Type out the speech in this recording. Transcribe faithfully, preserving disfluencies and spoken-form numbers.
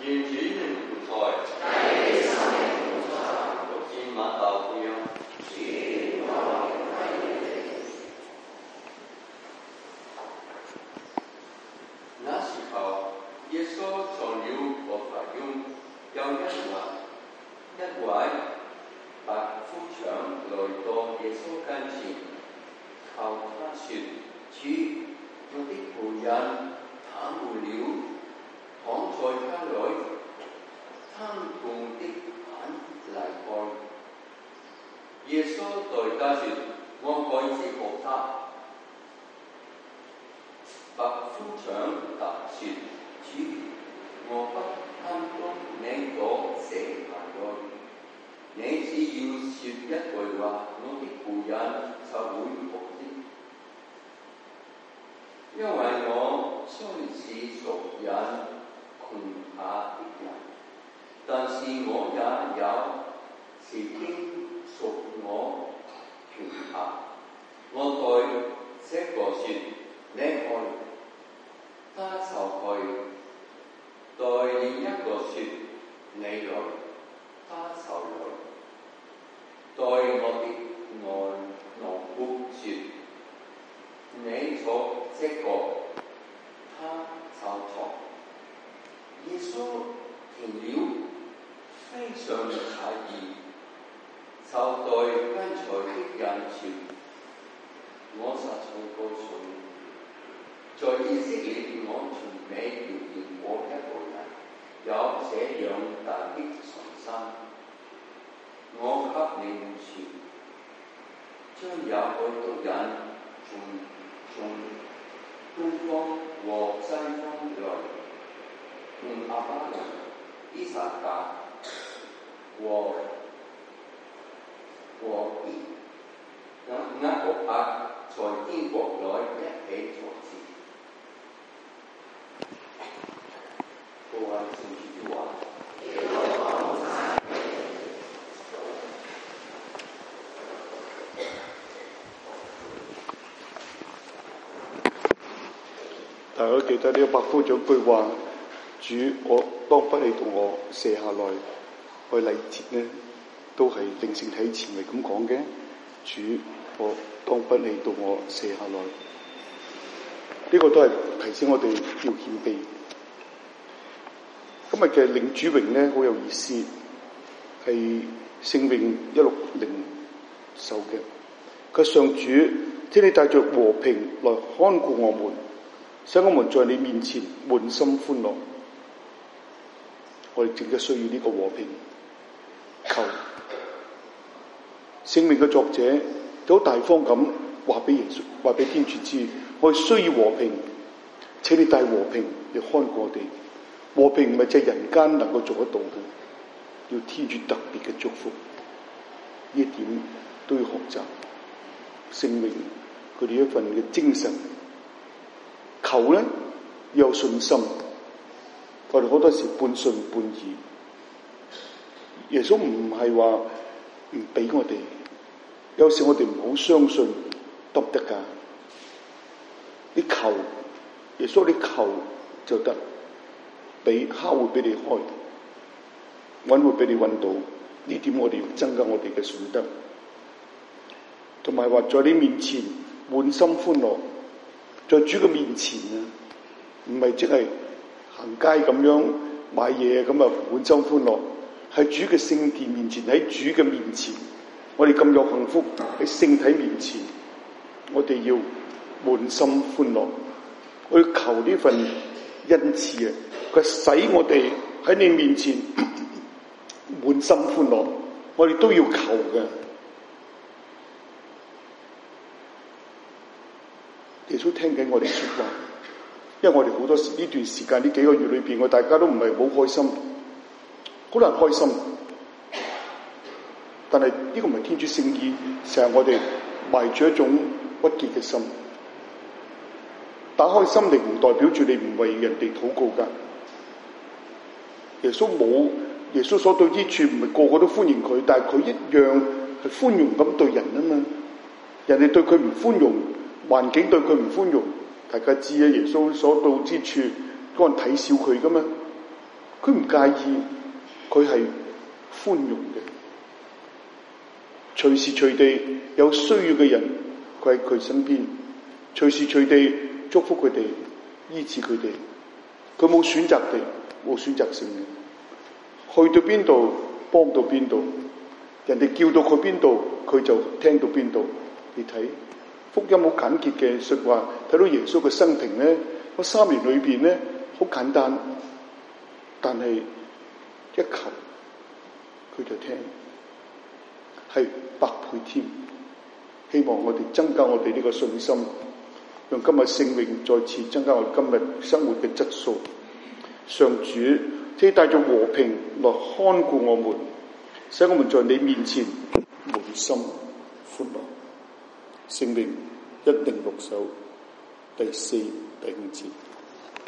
願主與同在。讀經馬竇福音。那時候，耶穌從了葛法翁，有一位一位百夫長來到耶穌跟前，求他說：主，我的僕人癱瘓了，躺在家裏，他痛得很厲害。耶穌對他說：我可以治好他。百夫長答說：主，我不堪當你所寫下來，你只要說一句話，我的僕人就會好的。因為我雖是屬人窮乏的人，但是我也有是經屬我權下。我對這個說：你去，他就去；對另一個說：你來，他就來；對我的外奴僕說：你做這個，他就做。耶穌聽了，非常詫異，就對跟隨的人說：我實在告訴你，在以色列我從未遇見過一個人有這樣大的信心。我給你們說，將有許多人從從東方和西方來，用亞巴郎、依撒格和和雅各伯在天國裏一起坐席。各位聖主的話。 大家記得呢個百夫長句話：主，我當不你同我卸下來。去禮節呢，都係靈性體前嚟咁講嘅。主，我當不你同我卸下來。呢、這個都係提醒我哋要謙卑。今日嘅領主榮呢，好有意思，係聖詠一六零首嘅。佢上主，請你帶着和平來看顧我們，使我們在你面前滿心歡樂。我哋正嘅需要呢個和平，求聖命嘅作者都大方咁話俾耶穌，話俾天主知，我哋需要和平，請你帶和平嚟看顧我哋。和平唔係就係人間能夠做得到嘅，要天主特別嘅祝福。呢一點都要學習聖命佢哋一份嘅精神。求咧要有信心，我哋好多時半信半疑。耶穌唔係話唔俾我哋，有時我哋唔好相信得唔得噶？你求耶穌，你求就得，俾敲會俾你開，揾會俾你揾到。呢點我哋要增加我哋嘅信德，同埋話在你面前滿心歡樂。在主嘅面前啊，唔係即係行街咁樣買嘢咁啊，滿心歡樂。喺主嘅聖殿面前，喺主嘅面前，我哋咁有幸福喺聖體面前，我哋要滿心歡樂。我要求呢份恩賜啊，佢使我哋喺你面前滿心歡樂，我哋都要求嘅。耶穌聽緊我哋說話，因為我哋好多時呢段時間呢幾個月裏邊，我大家都唔係好開心，好難開心。但係呢個唔係天主聖意，成日我哋懷住一種鬱結嘅心。打開心靈唔代表住你唔為人哋禱告噶。耶穌冇耶穌所對之處，唔係個個都歡迎佢，但係佢一樣係寬容咁對人啊嘛。人哋對佢唔寬容，環境對佢唔寬容，大家知啊。耶穌所到之處，嗰人睇小佢噶嘛。 佢唔介意，佢係寬容嘅。隨時隨地有需要嘅人，佢喺佢身邊，隨時隨地祝福佢哋，醫治佢哋。佢冇選擇地，冇選擇性嘅，去到邊度幫到邊度，人哋叫到佢邊度，佢就聽到邊度。你睇福音好簡潔嘅說話，睇到耶穌嘅生平咧，嗰三年裏邊咧好簡單，但係一求佢就聽，係百倍添。希望我哋增加我哋呢個信心，讓今日聖詠再次增加我哋今日生活嘅質素。上主，即係帶着和平來看顧我們，使我們在你面前滿心歡樂。聖詠一零六首第四、第五節。